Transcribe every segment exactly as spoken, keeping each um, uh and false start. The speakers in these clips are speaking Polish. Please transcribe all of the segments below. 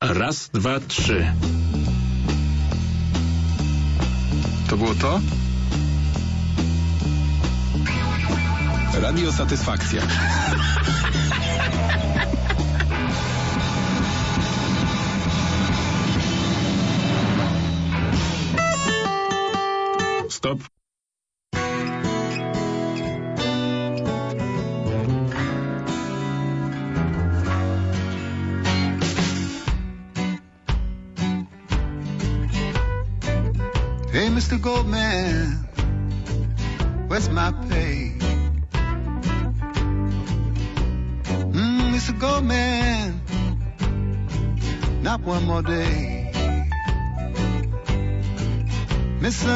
Raz, dwa, trzy. To było to? Radio Satysfakcja. Stop. Hey, Mister Goldman, where's my pay? Mm, Mister Goldman, not one more day. Mister,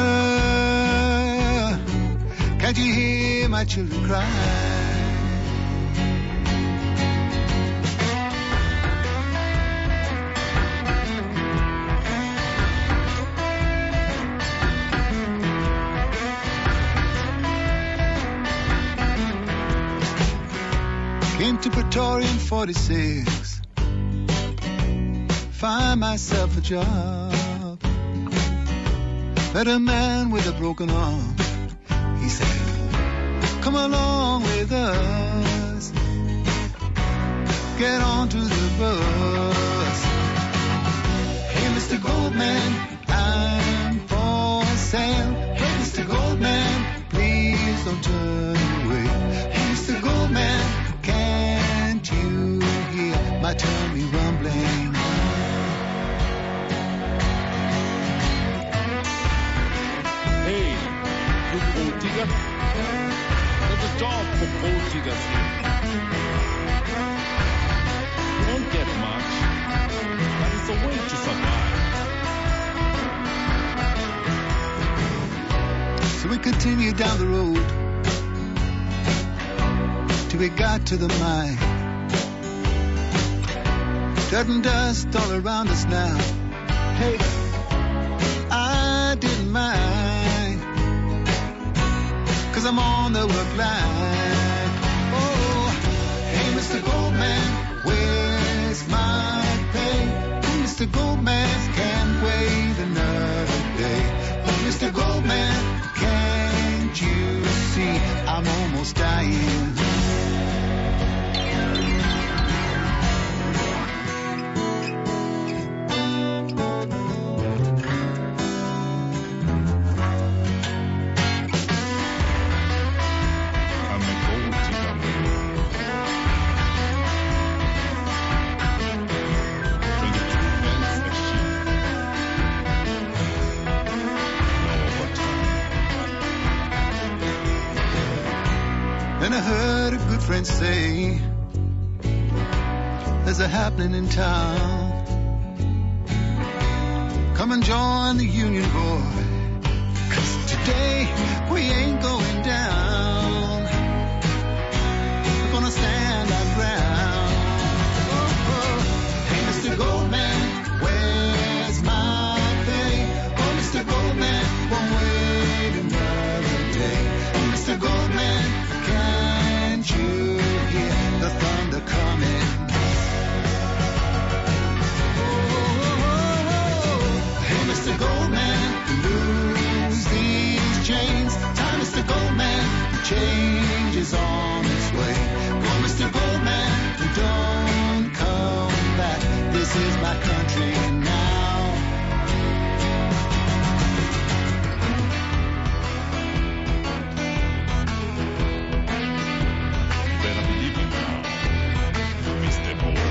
can't you hear my children cry? Came to Pretoria in forty-six, find myself a job. Met a man with a broken arm. He said, come along with us, get on to the bus. Hey, Mister Goldman, I'm for sale. Hey, Mister Goldman, please don't turn away. Hey, Mister Goldman, can't you hear my tummy rumbling? Hey, you gold digger. There's a job for gold diggers here. You won't get much, but it's a way to survive. So we continued down the road till we got to the mine. Dirt and dust all around us now. Hey, I didn't mind, 'cause I'm on the work line. Oh, hey, Mister Goldman, where's my pay? Oh, Mister Goldman, can't wait another day. Oh, Mister Goldman, can't you see I'm almost dying? Then I heard a good friend say, there's a happening in town. Come and join the Union Boy, 'cause today we ain't going down. We're gonna stand our ground. Oh, oh. Hey, Mister Goldman, where's my pay? Oh, Mister Goldman, won't wait another day. Oh, Mister Goldman, can't you hear the thunder coming? Oh, oh, oh. Hey, Mister Goldman, lose these chains. Time, Mister Goldman, change is on its way. Oh, Mister Goldman, don't come back. This is my country now. Better believe it now, Mister Gold.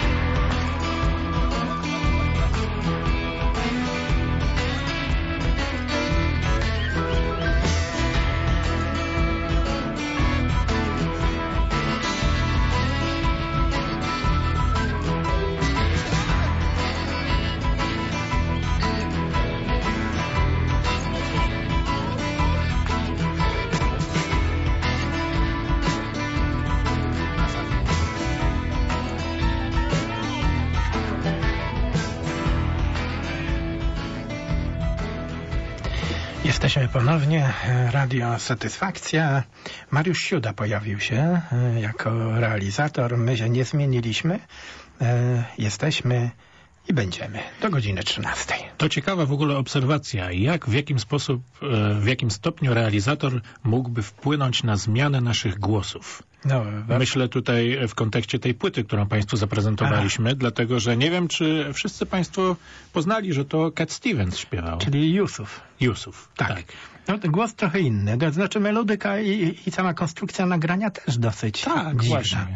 Jesteśmy ponownie, Radio Satysfakcja. Mariusz Siuda pojawił się jako realizator. My się nie zmieniliśmy. Jesteśmy i będziemy do godziny trzynastej. To ciekawa w ogóle obserwacja, jak, w jakim sposób, w jakim stopniu realizator mógłby wpłynąć na zmianę naszych głosów. No, Myślę tutaj w kontekście tej płyty, którą Państwu zaprezentowaliśmy, Aha. dlatego że nie wiem, czy wszyscy Państwo poznali, że to Cat Stevens śpiewał. Czyli Yusuf. Yusuf, tak. tak. No, ten głos trochę inny, to znaczy melodyka i, i sama konstrukcja nagrania też dosyć tak, dziwna. Właśnie.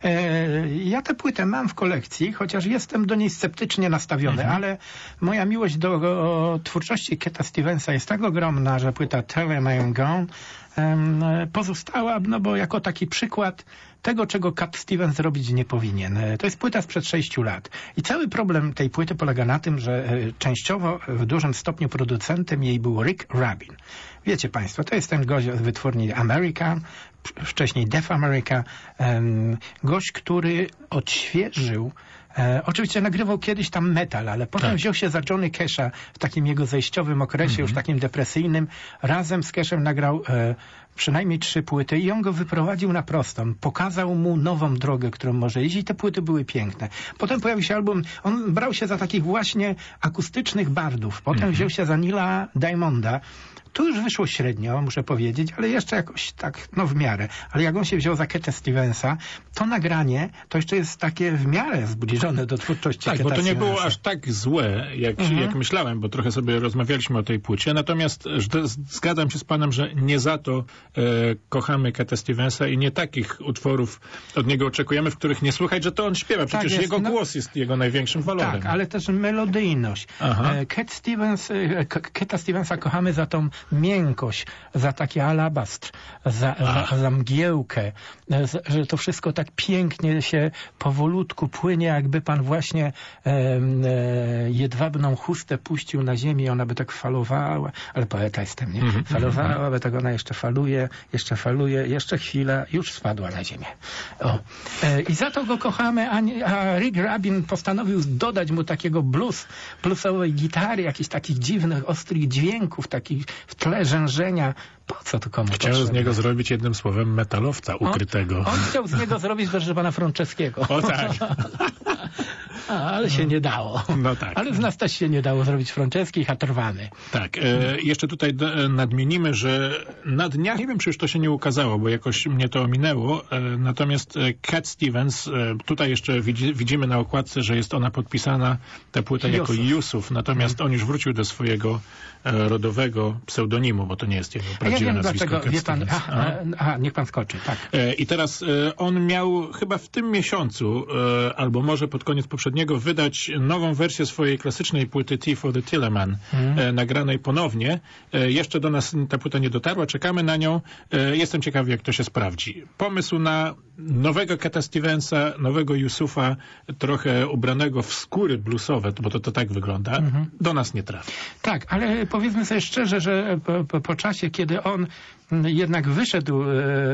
E, ja tę płytę mam w kolekcji, chociaż jestem do niej sceptycznie nastawiony, mhm. ale moja miłość do o, twórczości Cata Stevensa jest tak ogromna, że płyta Tell Them I Am Gone um, pozostała, no bo jako taki przykład tego, czego Cat Stevens robić nie powinien. To jest płyta sprzed sześciu lat. I cały problem tej płyty polega na tym, że częściowo w dużym stopniu producentem jej był Rick Rubin. Wiecie Państwo, to jest ten gość z wytwórni American, wcześniej Def America, um, gość, który odświeżył E, oczywiście nagrywał kiedyś tam metal, ale potem tak. wziął się za Johnny Casha w takim jego zejściowym okresie, mm-hmm. już takim depresyjnym. Razem z Cashem nagrał e, przynajmniej trzy płyty i on go wyprowadził na prostą. Pokazał mu nową drogę, którą może iść i te płyty były piękne. Potem pojawił się album, on brał się za takich właśnie akustycznych bardów. Potem mm-hmm. wziął się za Neila Diamonda. Tu już wyszło średnio, muszę powiedzieć, ale jeszcze jakoś tak, no w miarę. Ale jak on się wziął za Cata Stevensa, to nagranie, to jeszcze jest takie w miarę zbliżone do twórczości Tak, Cata bo to nie Stevensa. było aż tak złe, jak, mhm. jak myślałem, bo trochę sobie rozmawialiśmy o tej płycie. Natomiast że, zgadzam się z panem, że nie za to e, kochamy Cata Stevensa i nie takich utworów od niego oczekujemy, w których nie słychać, że to on śpiewa. Przecież tak jest, jego no, głos jest jego największym walorem. Tak, ale też melodyjność. E, Cat Stevens, e, Cata Stevensa kochamy za tą miękkość, za taki alabastr, za, za, za mgiełkę, za, że to wszystko tak pięknie się powolutku płynie, jakby pan właśnie e, e, jedwabną chustę puścił na ziemię, ona by tak falowała, ale poeta jestem, nie? Mm-hmm. Falowała, by tak ona jeszcze faluje, jeszcze faluje, jeszcze chwilę, już spadła na ziemię. O. E, I za to go kochamy, a, nie, a Rick Rubin postanowił dodać mu takiego blues, bluesowej gitary, jakichś takich dziwnych, ostrych dźwięków, takich w tle rzężenia. Po co to komu Chciał potrzebne? z niego zrobić jednym słowem metalowca ukrytego. On, on chciał z niego zrobić proszę pana Franceskiego. O tak. A, ale się nie dało. No tak. Ale z nas też się nie dało zrobić Franceskich, a trwamy. Tak. E, jeszcze tutaj d- nadmienimy, że na dniach, nie wiem, czy już to się nie ukazało, bo jakoś mnie to ominęło, e, natomiast Cat Stevens, e, tutaj jeszcze widzi, widzimy na okładce, że jest ona podpisana, ta płyta jako Yusuf, natomiast hmm. on już wrócił do swojego e, rodowego pseudonimu, bo to nie jest jego prawdziwe ja wiem, nazwisko. Dlaczego, wie pan, a, a, a, niech pan skoczy, tak. E, I teraz e, on miał chyba w tym miesiącu, e, albo może pod koniec poprzedniego, wydać nową wersję swojej klasycznej płyty Tea for the Tilleman, hmm. e, nagranej ponownie. E, jeszcze do nas ta płyta nie dotarła, czekamy na nią. E, jestem ciekawy, jak to się sprawdzi. Pomysł na nowego Cata Stevensa, nowego Yusufa, trochę ubranego w skóry bluesowe, bo to, to tak wygląda, hmm. do nas nie trafi. Tak, ale powiedzmy sobie szczerze, że po, po, po czasie, kiedy on jednak wyszedł e,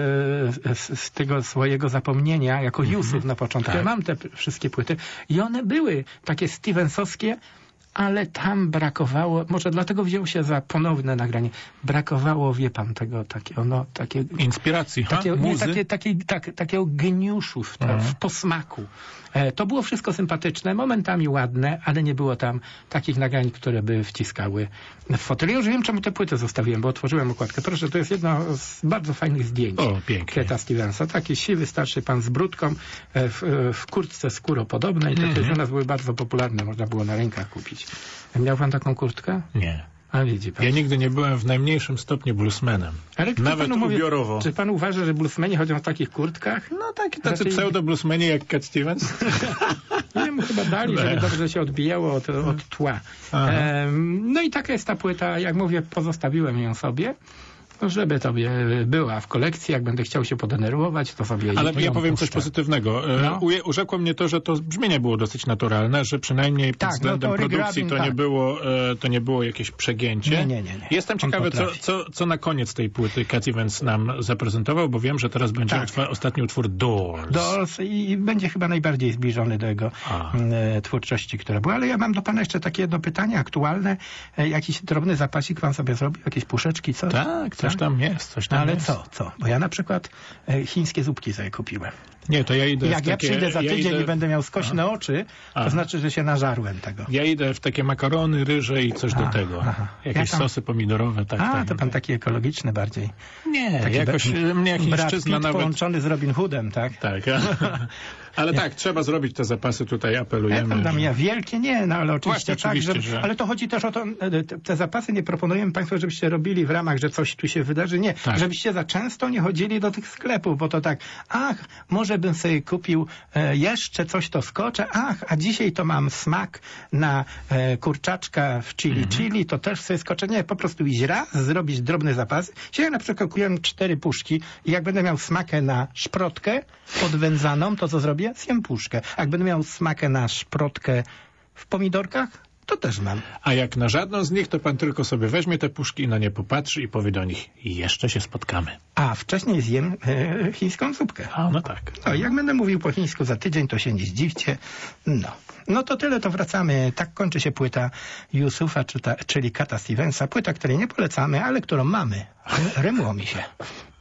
z, z tego swojego zapomnienia jako mm-hmm. Yusuf na początku. Tak. Ja mam te wszystkie płyty i one były takie Stevensowskie, ale tam brakowało, może dlatego wziął się za ponowne nagranie, brakowało, wie pan, tego takiego, no, takiego... Inspiracji, takiego, ha? nie, Muzy? takie, takie, tak, takiego geniuszu w, mm. w posmaku. E, to było wszystko sympatyczne, momentami ładne, ale nie było tam takich nagrań, które by wciskały w fotel. Ja już wiem, czemu te płyty zostawiłem, bo otworzyłem okładkę. Proszę, to jest jedno z bardzo fajnych zdjęć. O, pięknie. Cata Stevensa. Taki siwy, starszy pan z brudką, e, w, w kurtce skóropodobnej. Takie mm-hmm. u nas były bardzo popularne, można było na rękach kupić. Miał pan taką kurtkę? Nie. A widzi pan. Ja nigdy nie byłem w najmniejszym stopniu bluesmanem. Ale nawet ubiorowo. Mówi, czy pan uważa, że bluesmeni chodzą w takich kurtkach? No tak, tacy raczej... pseudo-bluesmeni jak Cat Stevens. Nie, mu chyba dali, żeby dobrze się odbijało od, od tła. Um, no i taka jest ta płyta. Jak mówię, pozostawiłem ją sobie. Żeby to była w kolekcji, jak będę chciał się podenerwować, to sobie... Ale ja powiem puszczę. Coś pozytywnego. No. Urzekło mnie to, że to brzmienie było dosyć naturalne, że przynajmniej pod tak, względem no to produkcji Rabin, to, tak. nie było, to nie było jakieś przegięcie. Nie, nie, nie, nie. Jestem On ciekawy, co, co, co na koniec tej płyty Cat Stevens nam zaprezentował, bo wiem, że teraz będzie tak. utwa- ostatni utwór Doors. Doors i będzie chyba najbardziej zbliżony do jego e, twórczości, która była. Ale ja mam do pana jeszcze takie jedno pytanie aktualne. E, jakiś drobny zapasik pan sobie zrobił? Jakieś puszeczki? Co? Tak, coś tam jest. Coś tam no ale jest. co? Co? Bo ja na przykład e, chińskie zupki sobie kupiłem. Nie, to ja idę Jak w ja takie, przyjdę za ja tydzień idę... i będę miał skośne Aha. oczy, to Aha. znaczy, że się nażarłem tego. Ja idę w takie makarony, ryże i coś A, do tego. aha. Jakieś Ja tam- sosy pomidorowe, tak, A, tak. to pan taki ekologiczny bardziej. Nie, Taki jakoś be- mnie Brad chińszczyzna Pitt nawet... połączony z Robin Hoodem, tak? Tak, ale tak, trzeba zrobić te zapasy, tutaj Ja apelujemy. tam dam że- ja wielkie nie, no ale oczywiście Właśnie, tak, oczywiście, żeby, że- ale to chodzi też o to, e, te, te zapasy nie proponujemy Państwu, żebyście robili w ramach, że coś tu się wydarzy, nie, Tak. żebyście za często nie chodzili do tych sklepów, bo to tak, ach, może bym sobie kupił e, jeszcze coś, to skoczę, ach, a dzisiaj to mam smak na e, kurczaczka w chili Mhm. chili, to też sobie skoczę, nie, po prostu iść raz, zrobić drobny zapas. Dzisiaj ja na przykład kupiłem cztery puszki i jak będę miał smakę na szprotkę podwędzaną, to co zrobię? Zjem puszkę. Jak będę miał smakę na szprotkę w pomidorkach, to też mam. A jak na żadną z nich, to pan tylko sobie weźmie te puszki i na nie popatrzy i powie do nich, jeszcze się spotkamy. A wcześniej zjem e, chińską zupkę. A, no tak. No, jak będę mówił po chińsku za tydzień, to się nie zdziwcie. No. No to tyle, to wracamy. Tak kończy się płyta Yusufa, czyta, czyli Cata Stevensa. Płyta, której nie polecamy, ale którą mamy. Rymło mi się.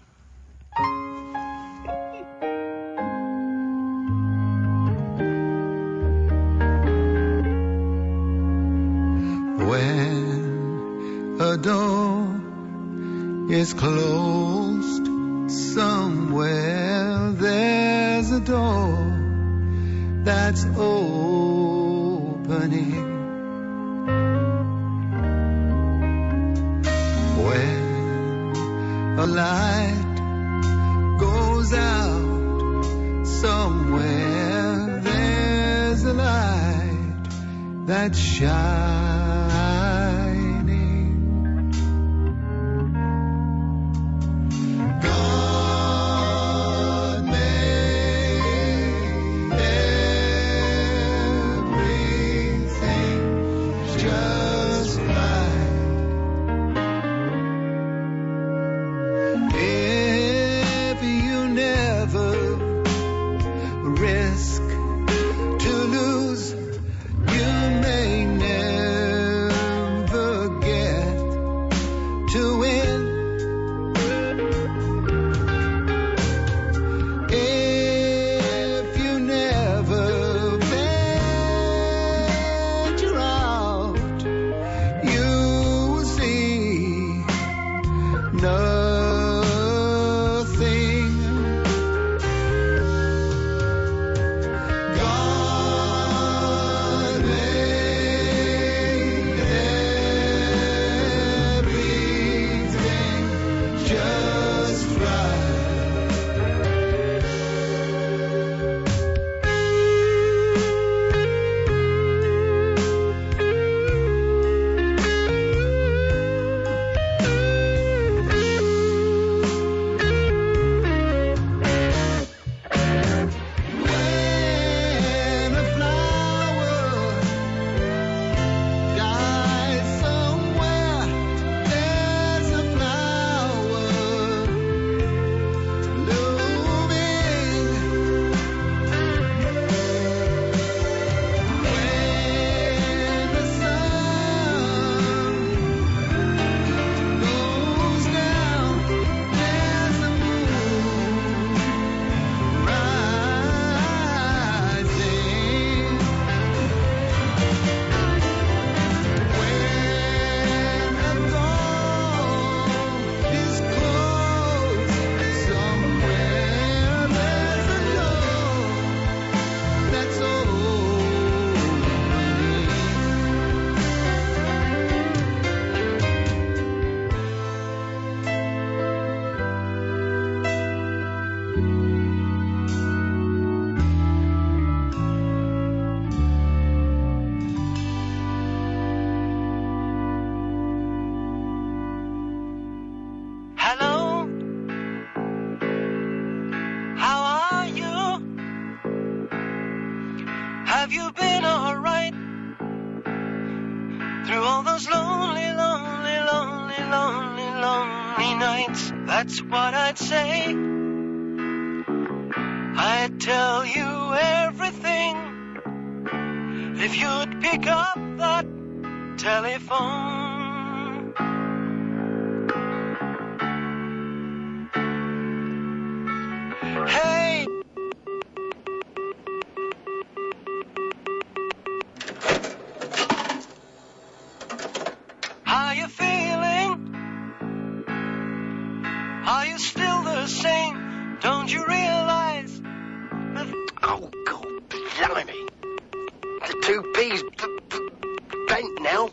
When a door is closed somewhere, there's a door that's opening. When a light goes out somewhere, there's a light that's shining. God made everything just right. If you never risk to lose, you may never get to win. If you never venture out, you will see nothing. God made everything just right. When a flower dies somewhere, there's a flower blooming. When the sun goes down, there's a moon rising. When a door is closed somewhere, there's a door that's Hello, how are you? Have you been alright through all those lonely, lonely, lonely, lonely, lonely nights? That's what I'd say. I'd tell you everything if you'd pick up that telephone. Hey, How you feeling? Are you still the same? Don't you realize that... Oh, God, blimey. The two P's b- b- bent now.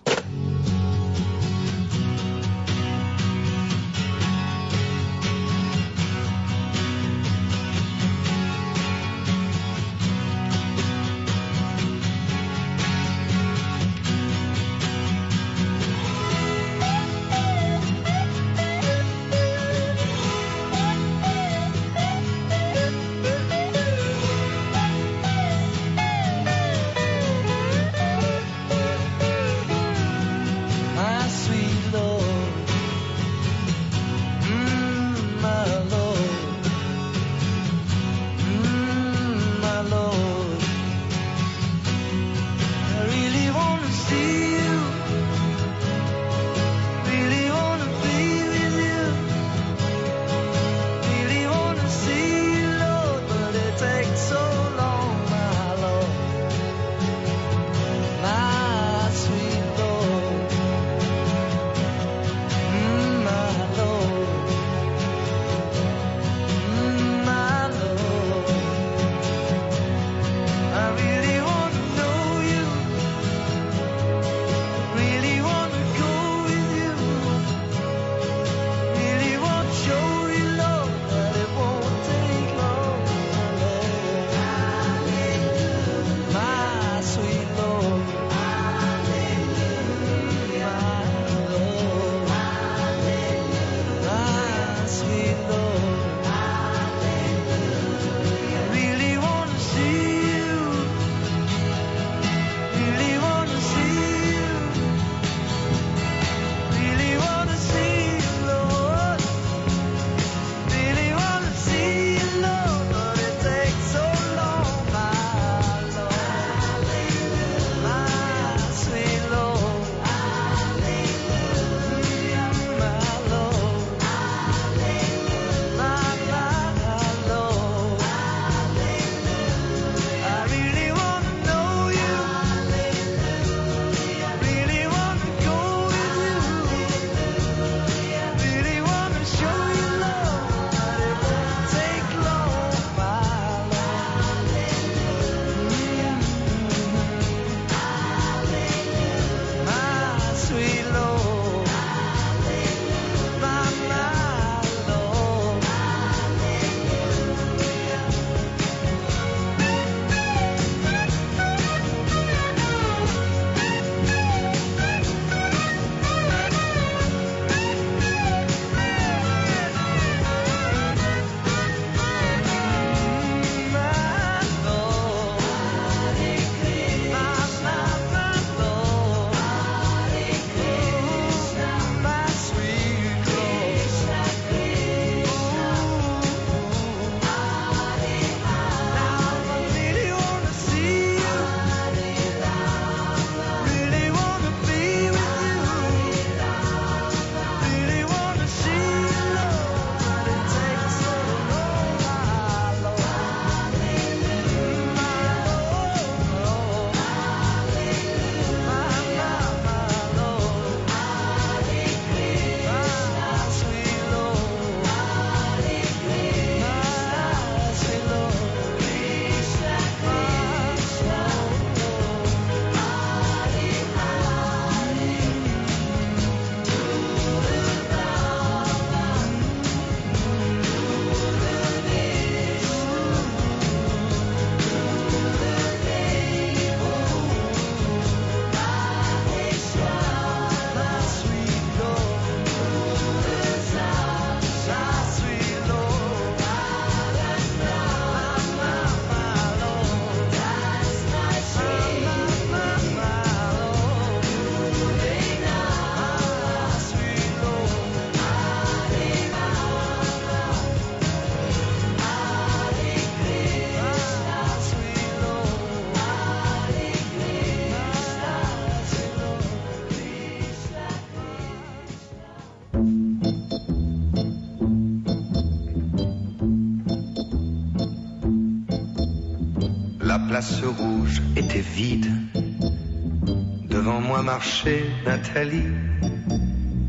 La place rouge était vide. Devant moi marchait Nathalie.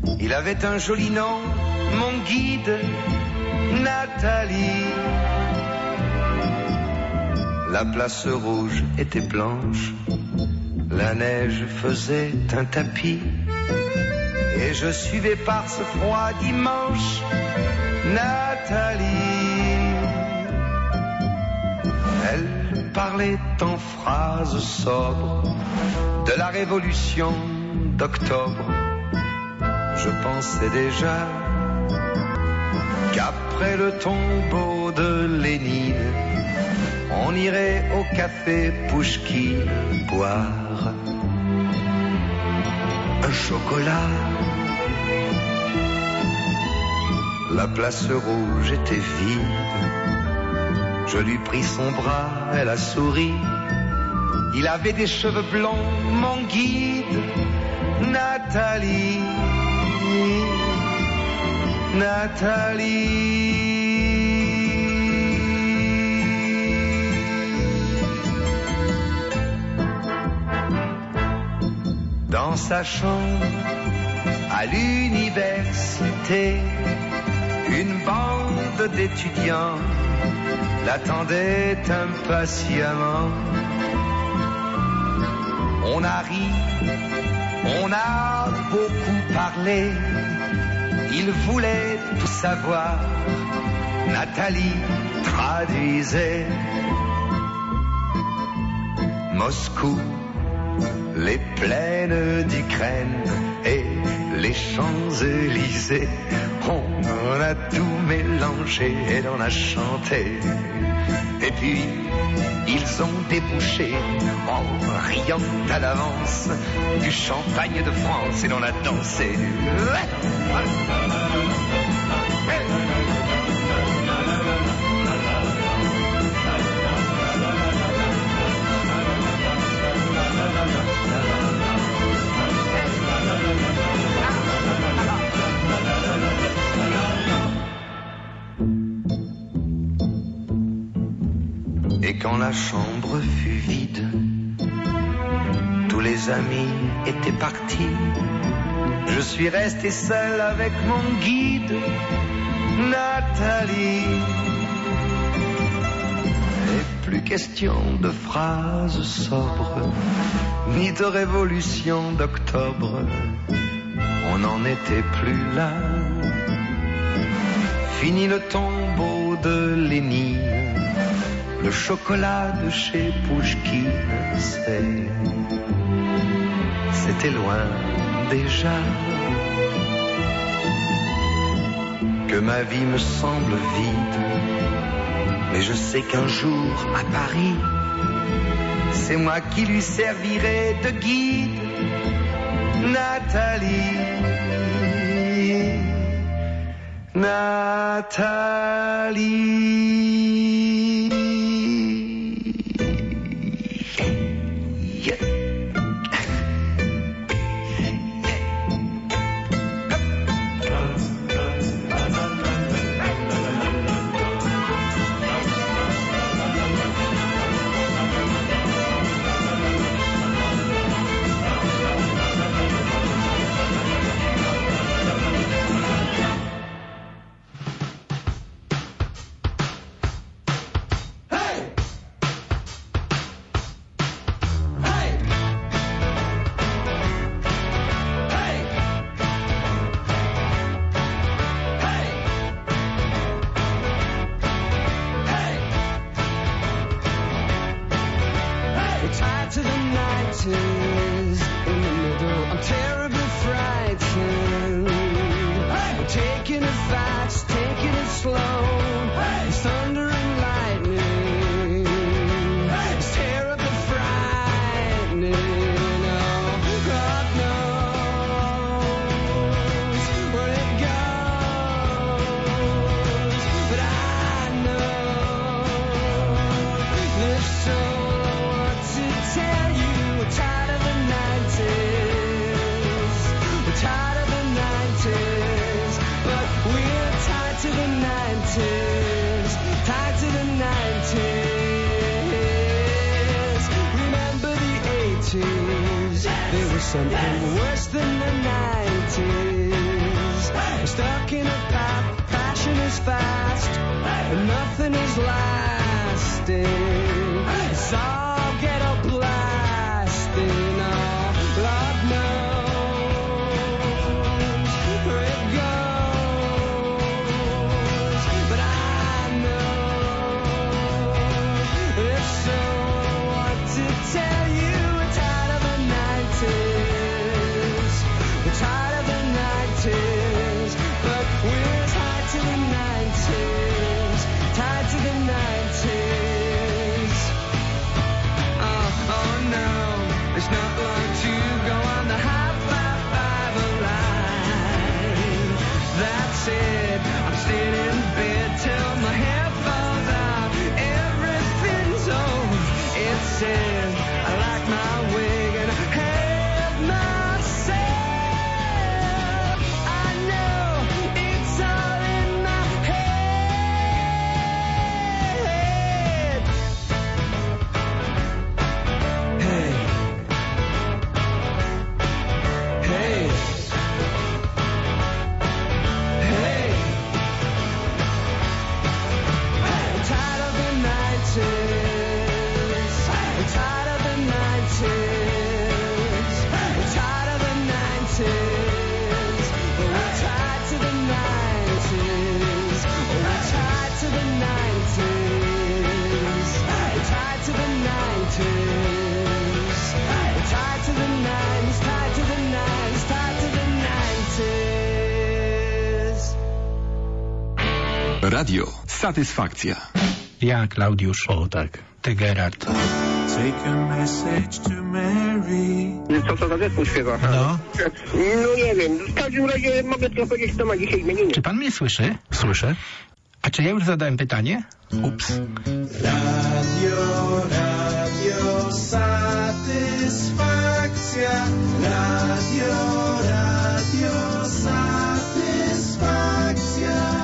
Il avait un joli nom, mon guide, Nathalie. La place rouge était blanche, la neige faisait un tapis, et je suivais par ce froid dimanche Nathalie. Elle parlait en phrases sobres de la révolution d'octobre. Je pensais déjà qu'après le tombeau de Lénine, on irait au café Pouchkine boire un chocolat. La place rouge était vide. Je lui pris son bras, elle a souri. Il avait des cheveux blonds, mon guide, Nathalie. Nathalie. Dans sa chambre, à l'université, une bande d'étudiants l'attendait impatiemment. On a ri, on a beaucoup parlé, il voulait tout savoir. Nathalie traduisait. Moscou, les plaines d'Ukraine et les Champs-Élysées, on en a tout mélangé et on a chanté. Et puis, ils ont débouché, en riant à l'avance, du champagne de France et l'on a dansé. Et quand la chambre fut vide, tous les amis étaient partis. Je suis resté seul avec mon guide, Nathalie. Et plus question de phrases sobres, ni de révolution d'octobre. On n'en était plus là. Fini le tombeau de Lénine. Le chocolat de chez Pouchkine, c'est... c'était loin déjà. Que ma vie me semble vide, mais je sais qu'un jour à Paris, c'est moi qui lui servirai de guide, Nathalie. Nathalie. Something worse than the nineties. stuck in a path. Passion is fast, and nothing is lasting. It's all get a blasting. Oh, Lord knows where it goes, but I know if so, what to tell you. We're tired of the nineties. We're tired of the nineties, but we're tied to the nineties. Tied to the nineties. Oh, oh no, there's not long to go on the high five five line. That's it. I'm staying in bed till my hair falls out. Everything's old. It says I like my wig and I have myself. I know it's all in my head. Hey. Hey. Hey. I'm tired of the nineties. I'm tired of the nineties. I'm tired of the nineties. But we're tied to the nineties. Oh, we're tied to the nineties. We're tied to the nineties. We're tied to the nineties. Tied to the nineties. Tied to the nineties. Radio Satysfakcja. Ja, Klaudiusz. O, tak. Ty, Gerard. Take a message to Mary. Co to za zespół śpiewa? No. No nie wiem, w każdym razie mogę tylko powiedzieć, kto ma dzisiaj imieniny. Czy pan mnie słyszy? Słyszę? A czy ja już zadałem pytanie? Ups. Radio, radio, satysfakcja. Radio, radio, satysfakcja.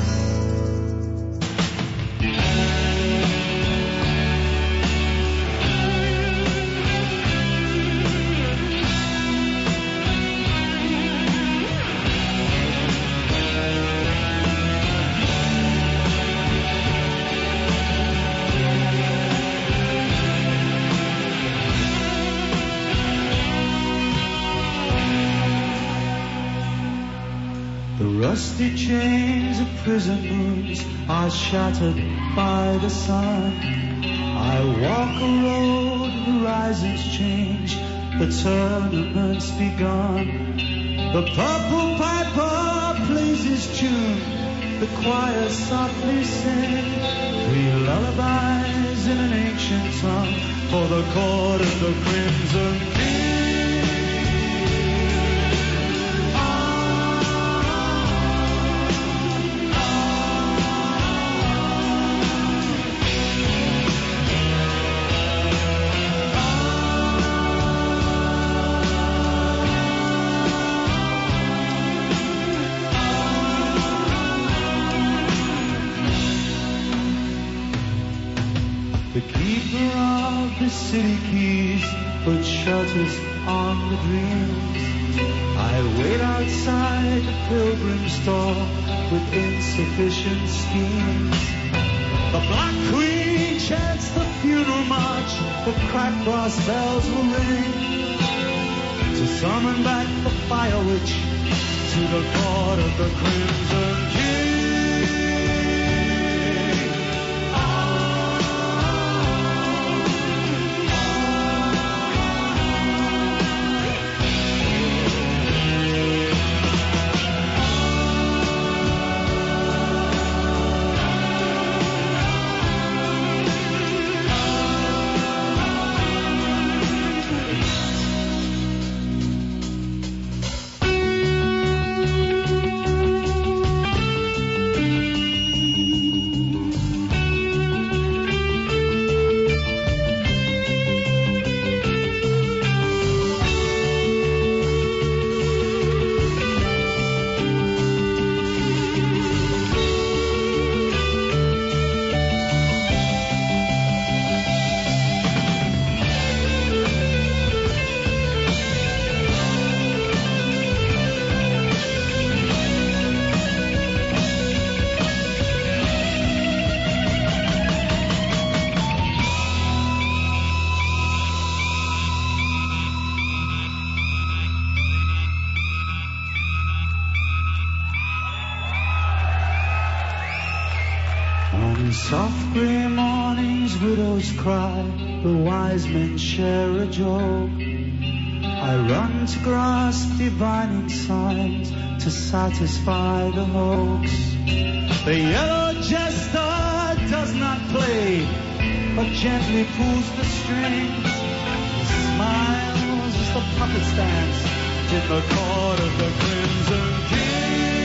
The rusty chains of prison moons are shattered by the sun. I walk a road, horizons change, the tournament's begun. The purple piper plays his tune, the choir softly sing three lullabies in an ancient tongue for the court of the crimson king. The keeper of the city keys put shelters on the dreams. I wait outside the pilgrim store with insufficient schemes. The Black Queen chants the funeral march, the cracked brass bells will ring to summon back the fire witch to the court of the crimson king. In soft grey mornings widows cry, the wise men share a joke. I run to grasp divining signs to satisfy the hoax. The yellow jester does not play, but gently pulls the strings. He smiles as the puppets dance in the court of the Crimson King.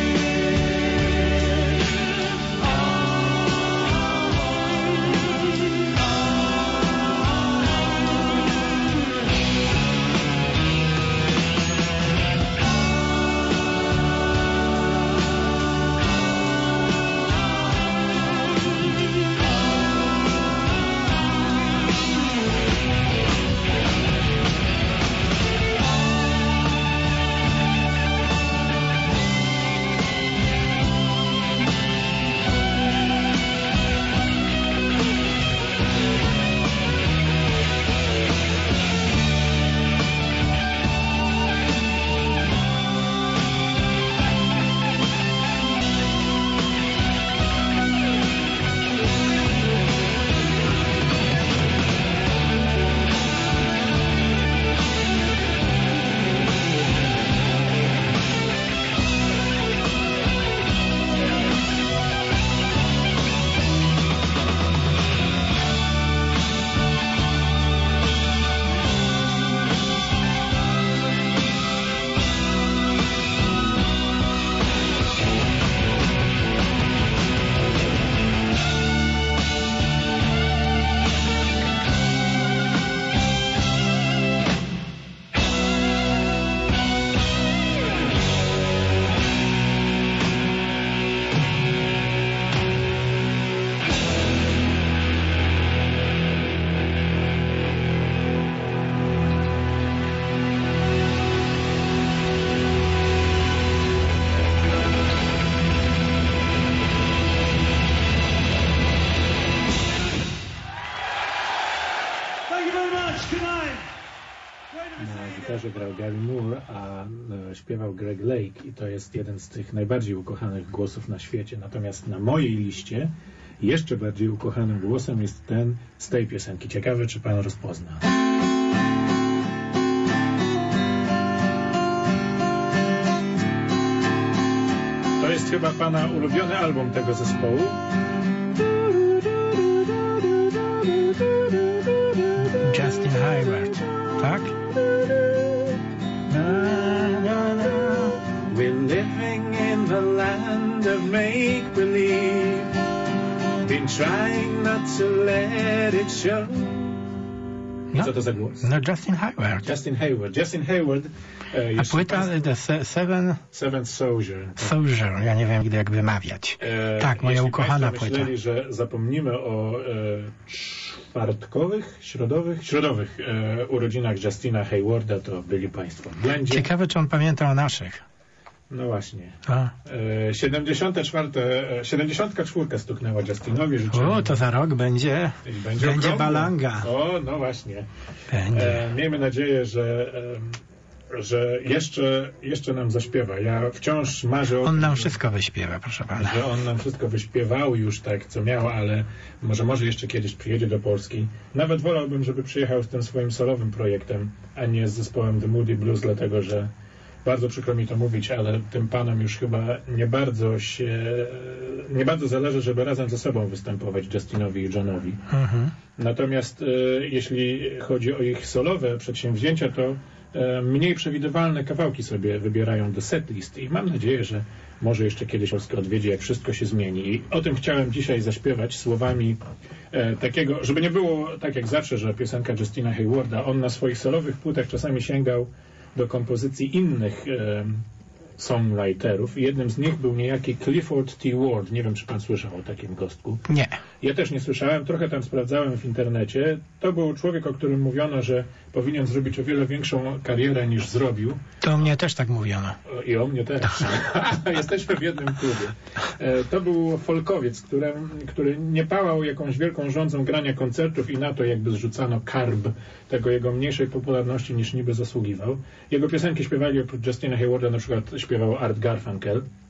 gitarze grał Gary Moore, a e, śpiewał Greg Lake i to jest jeden z tych najbardziej ukochanych głosów na świecie. Natomiast na mojej liście jeszcze bardziej ukochanym głosem jest ten z tej piosenki. Ciekawe, czy pan rozpozna. To jest chyba pana ulubiony album tego zespołu. Justin Hayward, tak? Na, na, na. We're living in the land of make-believe. Been trying not to let it show. I No, co to za głos? no Justin Hayward. Justin Hayward. Justin Hayward. E, A płyta państwo... The Se- Seven Seventh Soldier. Soldier, ja nie wiem, jak wymawiać. E, tak, moja jeśli ukochana państwo płyta. myśleli, że zapomnimy o e, czwartkowych, środowych, środowych e, urodzinach Justina Haywarda, to byli państwo w błędzie. Ciekawe, czy on pamięta o naszych. No właśnie. A. E, siedemdziesiąta czwarta, e, siedemdziesiątka czwórka stuknęła Justinowi. Życzymy. O, to za rok będzie, będzie, będzie okrągło. balanga. O, no właśnie. Będzie. E, miejmy nadzieję, że, e, że jeszcze, jeszcze nam zaśpiewa. Ja wciąż marzę o On tym, nam że- wszystko wyśpiewa, proszę pana. że on nam wszystko wyśpiewał już tak, co miał, ale może może jeszcze kiedyś przyjedzie do Polski. Nawet wolałbym, żeby przyjechał z tym swoim solowym projektem, a nie z zespołem The Moody Blues, dlatego że bardzo przykro mi to mówić, ale tym panom już chyba nie bardzo się, nie bardzo zależy, żeby razem ze sobą występować, Justinowi i Johnowi. Mhm. Natomiast e, jeśli chodzi o ich solowe przedsięwzięcia, to e, mniej przewidywalne kawałki sobie wybierają do setlist i mam nadzieję, że może jeszcze kiedyś Polskę odwiedzi, jak wszystko się zmieni. I o tym chciałem dzisiaj zaśpiewać słowami e, takiego, żeby nie było tak jak zawsze, że piosenka Justina Haywarda, on na swoich solowych płytach czasami sięgał do kompozycji innych e, songwriterów i jednym z nich był niejaki Clifford T. Ward. Nie wiem, czy pan słyszał o takim gostku. Nie. Ja też nie słyszałem, trochę tam sprawdzałem w internecie. To był człowiek, o którym mówiono, że powinien zrobić o wiele większą karierę niż zrobił. To mnie też tak mówiono. O, I o mnie też. Jesteśmy w jednym klubie. E, To był folkowiec, który, który nie pałał jakąś wielką rządzą grania koncertów i na to jakby zrzucano karb tego jego mniejszej popularności niż niby zasługiwał. Jego piosenki śpiewali oprócz Justina Haywarda, na przykład śpiewał Art Garfunkel.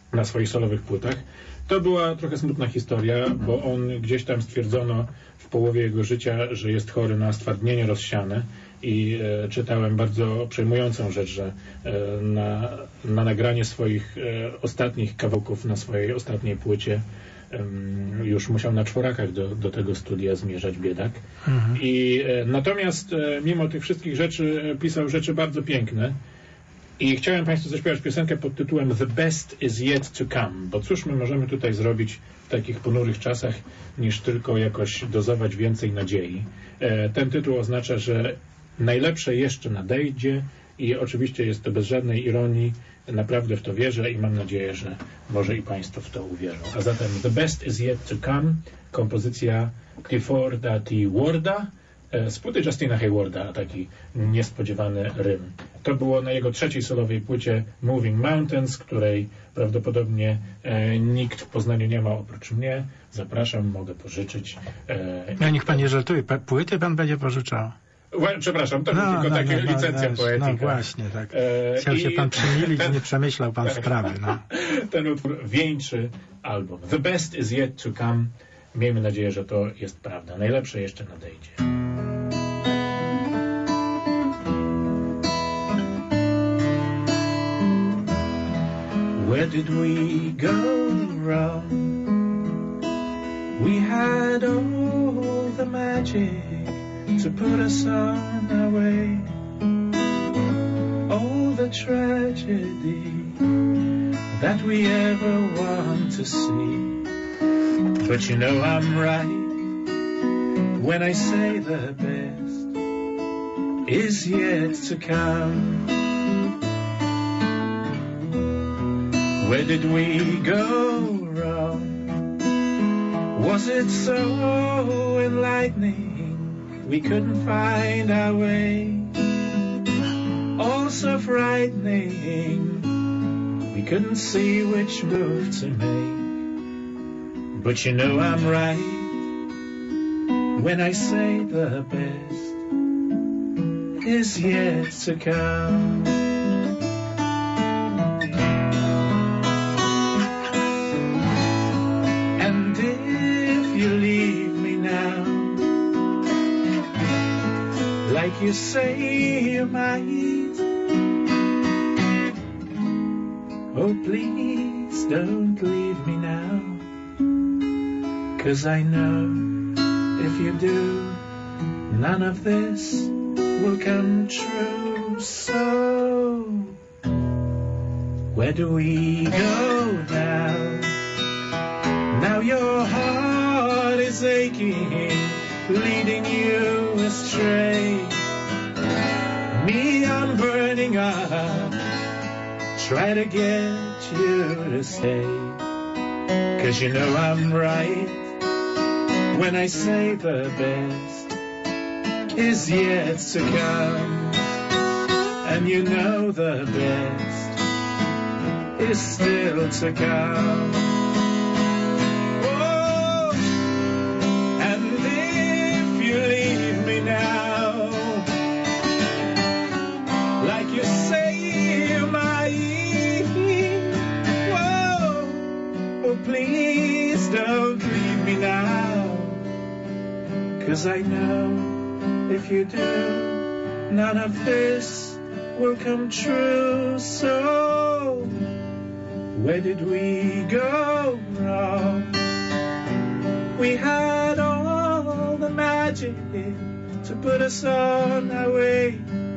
na swoich solowych płytach. To była trochę smutna historia, bo on gdzieś tam stwierdzono w połowie jego życia, że jest chory na stwardnienie rozsiane i e, czytałem bardzo przejmującą rzecz, że e, na, na nagranie swoich e, ostatnich kawałków na swojej ostatniej płycie e, już musiał na czworakach do, do tego studia zmierzać, biedak. Mhm. I e, natomiast e, mimo tych wszystkich rzeczy e, pisał rzeczy bardzo piękne. I chciałem Państwu zaśpiewać piosenkę pod tytułem The Best is Yet to Come, bo cóż my możemy tutaj zrobić w takich ponurych czasach, niż tylko jakoś dozować więcej nadziei. E, ten tytuł oznacza, że najlepsze jeszcze nadejdzie i oczywiście jest to bez żadnej ironii, naprawdę w to wierzę i mam nadzieję, że może i Państwo w to uwierzą. A zatem The Best is Yet to Come, kompozycja Clifforda T. Warda, z płyty Justina Haywarda, taki niespodziewany rym. To było na jego trzeciej solowej płycie Moving Mountains, której prawdopodobnie e, nikt w Poznaniu nie ma oprócz mnie. Zapraszam, mogę pożyczyć. E, no niech pan nie żartuje, płyty pan będzie pożyczał. Przepraszam, to no, był tylko no, taka no, licencja no, poetyka. No właśnie, tak. Chciał się pan przymilić, ten, nie przemyślał pan sprawy. No. Ten utwór wieńczy album. The Best is Yet to Come. Miejmy nadzieję, że to jest prawda. Najlepsze jeszcze nadejdzie. Where did we go wrong? We had all the magic to put us on our way, all the tragedy that we ever want to see. But you know I'm right when I say the best is yet to come. Where did we go wrong? Was it so enlightening we couldn't find our way? Also frightening, we couldn't see which move to make. But you know I'm right when I say the best is yet to come. And if you leave me now, like you say you might, oh please don't leave me now. 'Cause I know if you do, none of this will come true. So, where do we go now? Now your heart is aching, leading you astray. Me, I'm burning up, try to get you to stay. 'Cause you know I'm right when I say the best is yet to come. And you know the best is still to come. Oh, and if you leave me now, like you say you might, whoa, oh please don't leave me now. 'Cause I know if you do, none of this will come true. So, where did we go wrong? We had all the magic to put us on our way,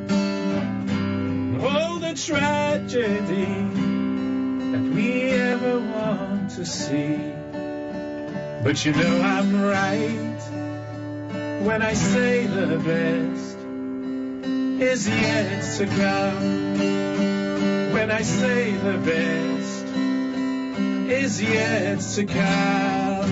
all the tragedy that we ever want to see. But you know I'm right when I say the best is yet to come. When I say the best is yet to come.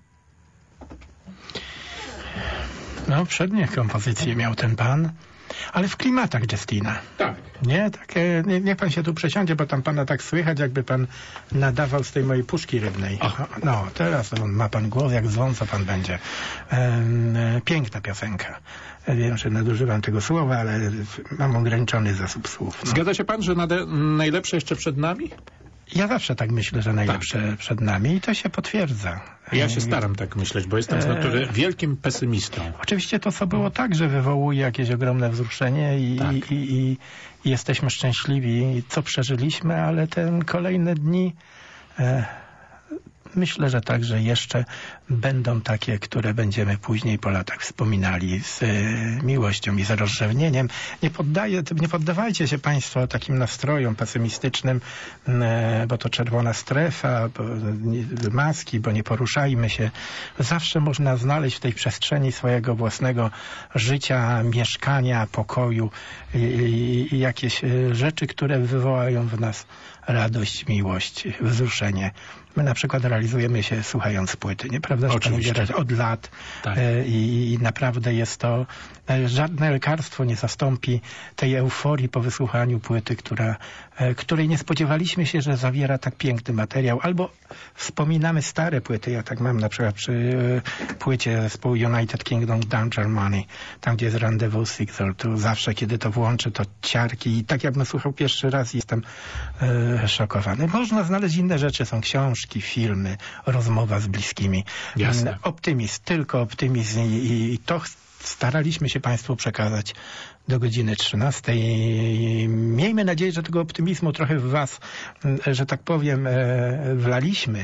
No, przednie kompozycje miał ten pan. Ale w klimatach Justina. Tak. Nie? Takie, nie, niech pan się tu przesiądzie, bo tam pana tak słychać, jakby pan nadawał z tej mojej puszki rybnej. Ach. No, teraz ma pan głos jak dzwon, co pan będzie. Ehm, piękna piosenka. Wiem, że nadużywam tego słowa, ale mam ograniczony zasób słów. No. Zgadza się pan, że nade- najlepsze jeszcze przed nami? Ja zawsze tak myślę, że najlepsze tak. przed nami i to się potwierdza. Ja się staram tak myśleć, bo jestem z natury wielkim pesymistą. Oczywiście to, co było tak, że wywołuje jakieś ogromne wzruszenie i, tak. i, i, i jesteśmy szczęśliwi, co przeżyliśmy, ale te kolejne dni... E, Myślę, że także jeszcze będą takie, które będziemy później po latach wspominali z e, miłością i z rozrzewnieniem. Nie, poddaje, nie poddawajcie się państwo takim nastrojom pesymistycznym, e, bo to czerwona strefa, bo, nie, maski, bo nie poruszajmy się. Zawsze można znaleźć w tej przestrzeni swojego własnego życia, mieszkania, pokoju i, i, i jakieś e, rzeczy, które wywołają w nas radość, miłość, wzruszenie. My na przykład realizujemy się słuchając płyty, nieprawda? Oczywiście. Od lat tak. e, i, i naprawdę jest to, e, żadne lekarstwo nie zastąpi tej euforii po wysłuchaniu płyty, która, e, której nie spodziewaliśmy się, że zawiera tak piękny materiał. Albo wspominamy stare płyty, ja tak mam na przykład przy e, płycie zespołu United Kingdom Down Germany, tam gdzie jest Rendezvous Sixer, to zawsze kiedy to włączę, to ciarki i tak jakbym słuchał pierwszy raz, jestem e, szokowany. Można znaleźć inne rzeczy, są książki, filmy, rozmowa z bliskimi. Jasne. Optymizm, tylko optymizm i, i to staraliśmy się państwu przekazać do godziny trzynastej. Miejmy nadzieję, że tego optymizmu trochę w was, że tak powiem, wlaliśmy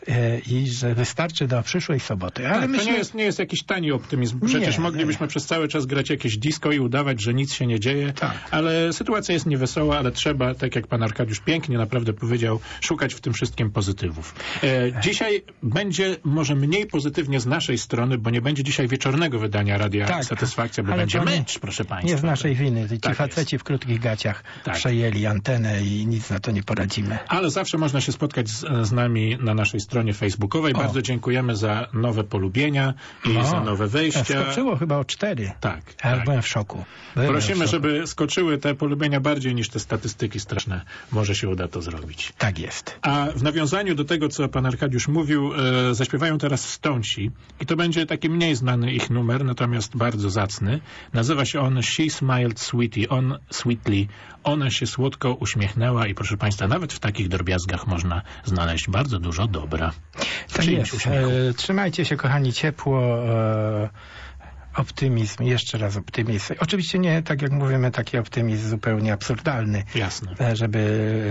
i że wystarczy do przyszłej soboty. Ale tak, myślę... To nie jest, nie jest jakiś tani optymizm. Przecież nie, moglibyśmy nie. przez cały czas grać jakieś disco i udawać, że nic się nie dzieje. Tak. Ale sytuacja jest niewesoła, ale trzeba, tak jak pan Arkadiusz pięknie naprawdę powiedział, szukać w tym wszystkim pozytywów. E, dzisiaj będzie może mniej pozytywnie z naszej strony, bo nie będzie dzisiaj wieczornego wydania Radia tak, Satysfakcja, bo będzie mecz, proszę państwa. Nie z naszej winy. Ci tak faceci jest. w krótkich gaciach tak. przejęli antenę i nic na to nie poradzimy. Ale zawsze można się spotkać z, z nami na naszej stronie facebookowej. O. Bardzo dziękujemy za nowe polubienia i o, za nowe wejścia. Skoczyło chyba o cztery. Tak. Ja tak. byłem w szoku. Byłem Prosimy, w szoku. żeby skoczyły te polubienia bardziej niż te statystyki straszne. Może się uda to zrobić. Tak jest. A w nawiązaniu do tego, co pan Arkadiusz mówił, e, zaśpiewają teraz Stonesi i to będzie taki mniej znany ich numer, natomiast bardzo zacny. Nazywa się on She Smiled Sweetie, on Sweetly. Ona się słodko uśmiechnęła i proszę państwa, nawet w takich drobiazgach można znaleźć bardzo dużo dobra. Tak jest. E, trzymajcie się, kochani, ciepło. E, optymizm, jeszcze raz optymizm. Oczywiście nie, tak jak mówimy, taki optymizm zupełnie absurdalny. Jasne. Żeby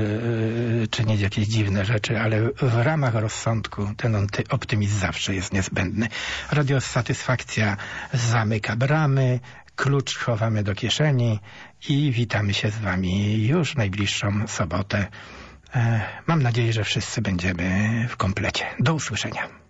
e, czynić jakieś dziwne rzeczy, ale w ramach rozsądku ten optymizm zawsze jest niezbędny. Radio Satysfakcja zamyka bramy, klucz chowamy do kieszeni i witamy się z wami już w najbliższą sobotę. E, mam nadzieję, że wszyscy będziemy w komplecie. Do usłyszenia.